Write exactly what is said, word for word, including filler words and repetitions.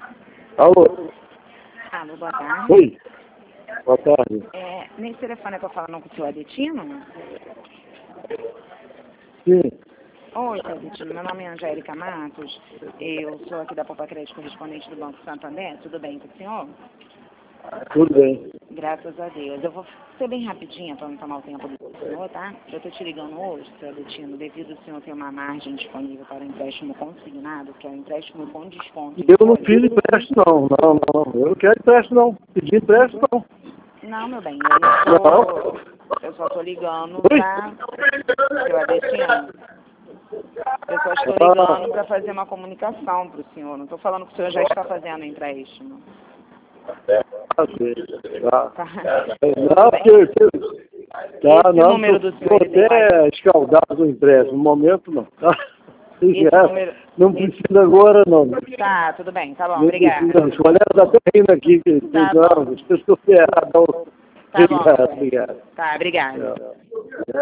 Alô? Alô, boa tarde. Oi. Boa tarde. É, nesse telefone eu tô falando com o seu Adetino? Sim. Oi, seu Adetino. Meu nome é Angélica Matos. Eu sou aqui da Poupa Crédito, correspondente do Banco Santander. Tudo bem com o senhor? Tudo bem. Graças a Deus. Eu vou ser bem rapidinha para não tomar o tempo do senhor, tá? Eu tô te ligando hoje, seu Adetino, devido ao senhor ter uma margem disponível para empréstimo consignado, que é um empréstimo com desconto em Eu não folha. fiz empréstimo, não. Não, não. Eu não quero empréstimo, não. Pedi empréstimo, não. Não, meu bem, eu só, eu só tô ligando Oi? pra seu Adetino. Eu só estou Ah, ligando para fazer uma comunicação para o senhor. Não estou falando que o senhor já está fazendo empréstimo. ah, sim. Tá. Tá? Não, Tudo bem. porque... Tá, Esse não, número do estou senhor tem mais. até escaldado o empréstimo. No momento, não. Tá? Esse É, número. não precisa agora, não. Tá, tudo bem, tá bom, Não obrigada. precisa. Os colegas até rindo aqui. Que, Tá não, bom. as pessoas ferradas. Tá bom, Obrigado, meu bem. obrigado. Tá, obrigada. É.